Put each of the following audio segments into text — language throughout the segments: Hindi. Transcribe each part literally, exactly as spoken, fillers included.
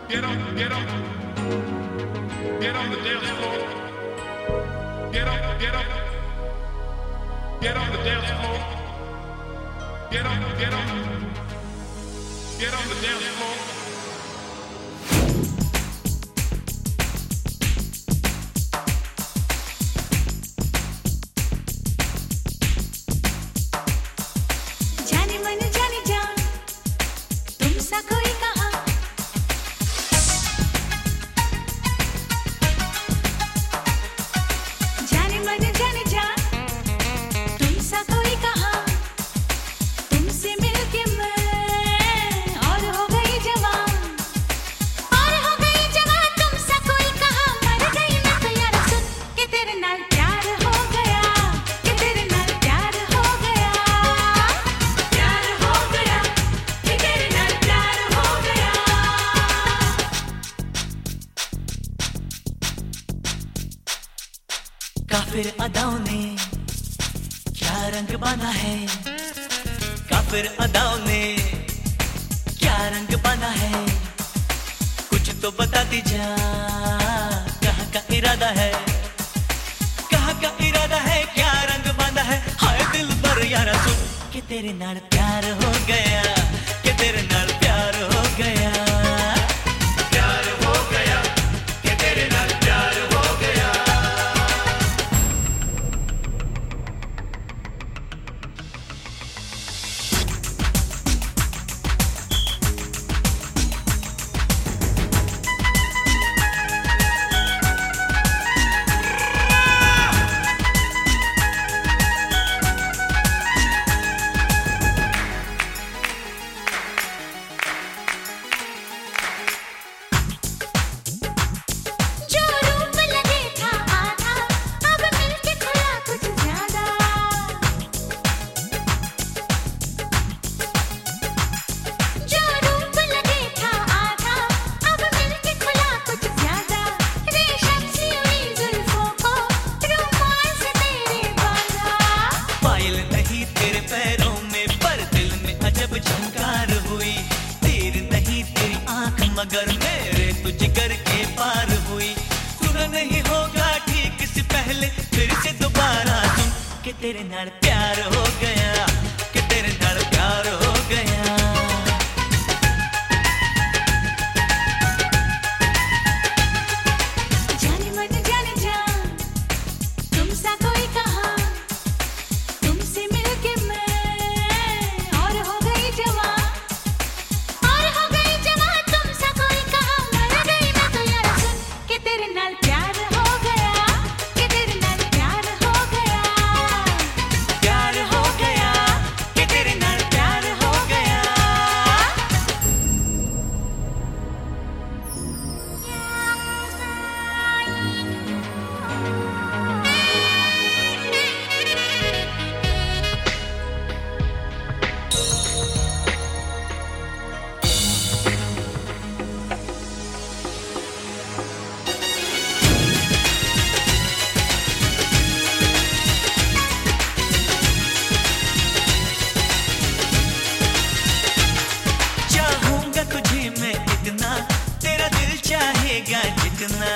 Get up, get up, get on the dance floor. Get up, get up, get on the dance floor. Get up, get up, get on the dance floor. काफिर अदाओं ने क्या रंग बांधा है, काफिर अदाओं ने क्या रंग बांधा है, कुछ तो बताती जा, कहाँ का इरादा है, कहाँ का इरादा है, क्या रंग बांधा है, हाय दिल पर यारा सुन के तेरे नाल प्यार हो गया, के तेरे नाल प्यार हो गया, प्यार हो गया, के तेरे नाल प्यार हो गया। मगर मेरे तुझ कर के पार हुई, सुना नहीं होगा ठीक से पहले फिर से दोबारा सुन के तेरे नाल प्यार हो गया, के तेरे नाल प्यार हो गया। जाने मन जाने जा, तुम सा कोई कहा, तुमसे मिलके मैं और हो गई जवान, और हो गई जवान, तुमसा कोई कहा, मर गई मैं तो यार सुन के तेरे नाल प्यार हो गया, के तेरे नाल प्यार हो गया, प्यार हो गया, के तेरे नाल प्यार हो गया। चाहूंगा तुझे मैं इतना, तेरा दिल चाहेगा जितना,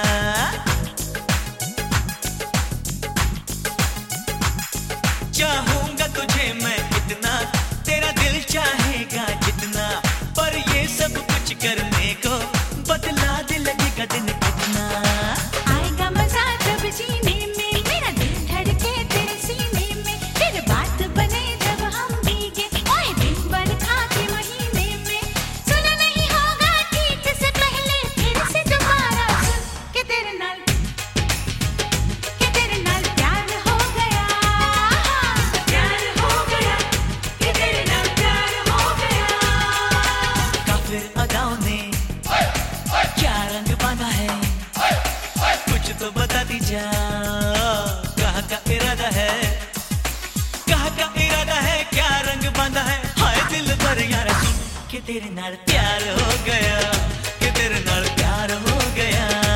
चाहूंगा तुझे मैं इतना, तेरा दिल चाहेगा जितना, पर ये सब कुछ करने को बदला दे लगेगा दिन कितना। आएगा मजा जब जीने में, मेरा दिल धड़के तेरे सीने में, फिर बात बने जब हम भीगे, ओए दिन बरखा के महीने में, सुना नहीं होगा ठीक से पहले फिर से दोबारा सुन के तेरे नाल, के तेरे नाल प्यार हो गया, प्यार हो गया, के तेरे नाल प्यार हो गया। काफिर अदाओं ने क्या रंग बांधा है, कुछ तो बताती जा, कहाँ का इरादा है, कहाँ का इरादा है, क्या रंग बांधा है, हाय दिल पर यार सुन के तेरे नाल प्यार हो गया, के तेरे नाल प्यार हो गया।